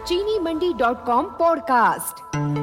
cheenimandi.com podcast.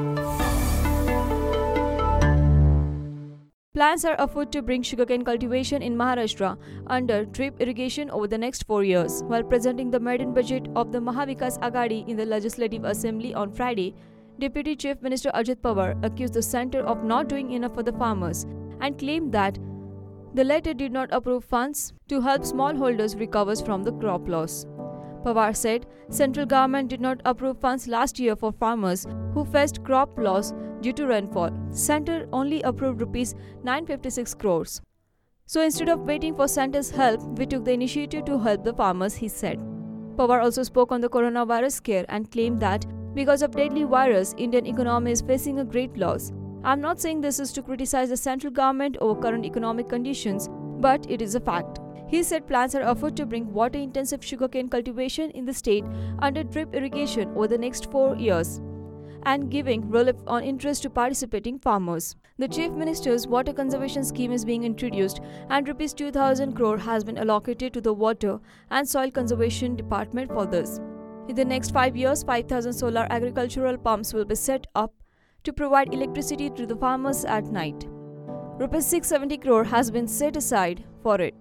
Plans are afoot to bring sugarcane cultivation in Maharashtra under drip irrigation over the next 4 years. While presenting the maiden budget of the Mahavikas Aghadi in the Legislative Assembly on Friday, Deputy Chief Minister Ajit Pawar accused the centre of not doing enough for the farmers and claimed that the latter did not approve funds to help smallholders recover from the crop loss. Pawar said central government did not approve funds last year for farmers who faced crop loss due to rainfall. Centre only approved rupees 956 crores. So instead of waiting for centre's help, we took the initiative to help the farmers, he said. Pawar also spoke on the coronavirus scare and claimed that because of deadly virus, Indian economy is facing a great loss. I'm not saying this is to criticize the central government over current economic conditions, but it is a fact. He said plans are afoot to bring water-intensive sugarcane cultivation in the state under drip irrigation over the next 4 years and giving relief on interest to participating farmers. The Chief Minister's Water Conservation Scheme is being introduced and Rs 2,000 crore has been allocated to the Water and Soil Conservation Department for this. In the next 5 years, 5,000 solar agricultural pumps will be set up to provide electricity to the farmers at night. Rs 670 crore has been set aside for it.